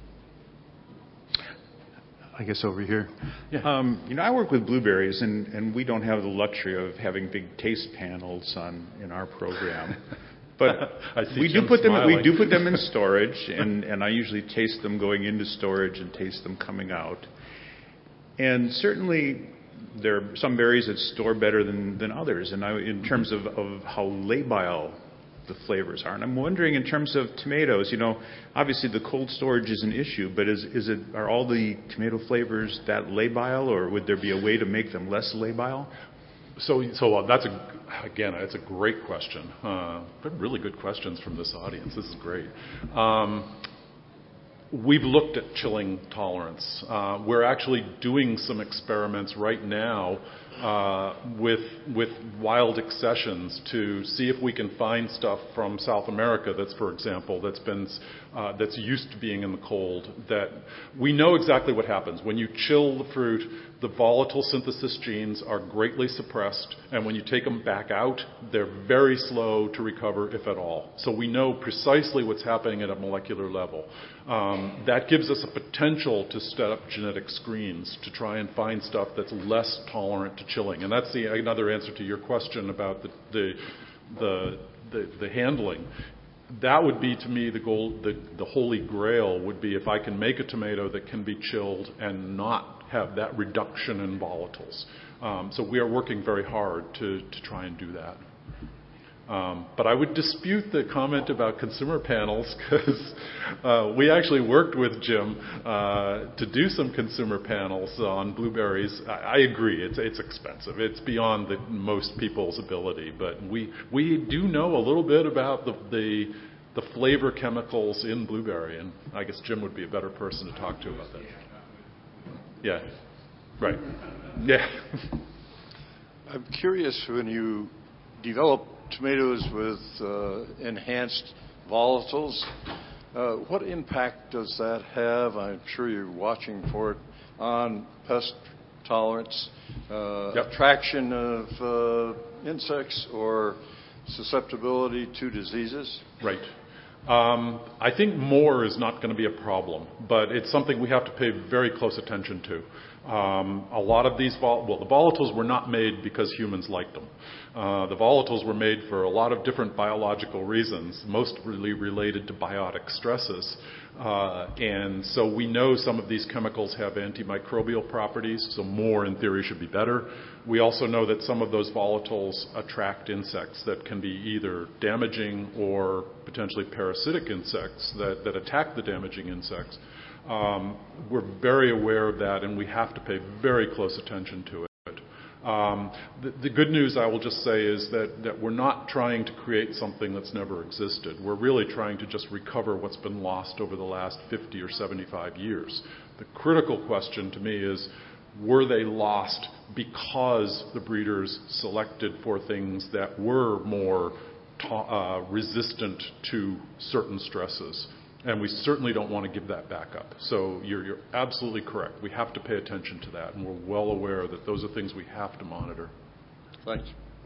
I guess over here. Yeah. Um, you know, I work with blueberries, and, and we don't have the luxury of having big taste panels on in our program. But we Jim do put them smiling. we do put them in storage, and, and I usually taste them going into storage and taste them coming out. And certainly there are some berries that store better than, than others. And I, in terms of, of how labile the flavors are. And I'm wondering, in terms of tomatoes, you know, obviously the cold storage is an issue, but is, is it, are all the tomato flavors that labile, or would there be a way to make them less labile? So, so uh, that's a, again, it's a great question. Uh, but really good questions from this audience. This is great. Um, we've looked at chilling tolerance. Uh, we're actually doing some experiments right now uh, with with wild accessions to see if we can find stuff from South America that's, for example, that's been uh, that's used to being in the cold. That we know exactly what happens when you chill the fruit. The volatile synthesis genes are greatly suppressed, and when you take them back out, they're very slow to recover, if at all. So we know precisely what's happening at a molecular level. Um, that gives us a potential to set up genetic screens to try and find stuff that's less tolerant to chilling. And that's the, another answer to your question about the the the, the, the handling. That would be, to me, the goal, the, the holy grail would be if I can make a tomato that can be chilled and not have that reduction in volatiles. Um, so we are working very hard to, to try and do that. Um, but I would dispute the comment about consumer panels because uh, we actually worked with Jim uh, to do some consumer panels on blueberries. I, I agree, it's it's expensive. It's beyond the, most people's ability. But we we do know a little bit about the, the the flavor chemicals in blueberry, and I guess Jim would be a better person to talk to about that. Yeah, right. Yeah. I'm curious, when you develop tomatoes with uh, enhanced volatiles, uh, what impact does that have? I'm sure you're watching for it on pest tolerance, uh, yep. attraction of uh, insects, or susceptibility to diseases? Right. Um, I think more is not going to be a problem, but it's something we have to pay very close attention to. Um, a lot of these, vol- well, the volatiles were not made because humans liked them. Uh, the volatiles were made for a lot of different biological reasons, most really related to biotic stresses. Uh, and so we know some of these chemicals have antimicrobial properties, so more in theory should be better. We also know that some of those volatiles attract insects that can be either damaging or potentially parasitic insects that, that attack the damaging insects. Um, we're very aware of that, and we have to pay very close attention to it. Um, the, the good news, I will just say, is that, that we're not trying to create something that's never existed. We're really trying to just recover what's been lost over the last fifty or seventy-five years. The critical question to me is, were they lost because the breeders selected for things that were more ta- uh, resistant to certain stresses? And we certainly don't want to give that back up. So you're, you're absolutely correct. We have to pay attention to that, and we're well aware that those are things we have to monitor. Thanks.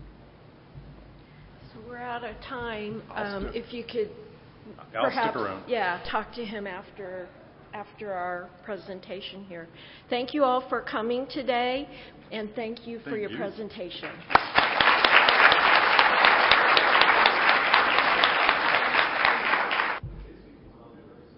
So we're out of time. I'll Um, stick- if you could I'll perhaps, stick around. yeah, talk to him after after our presentation here. Thank you all for coming today, and thank you for Thank your you. presentation.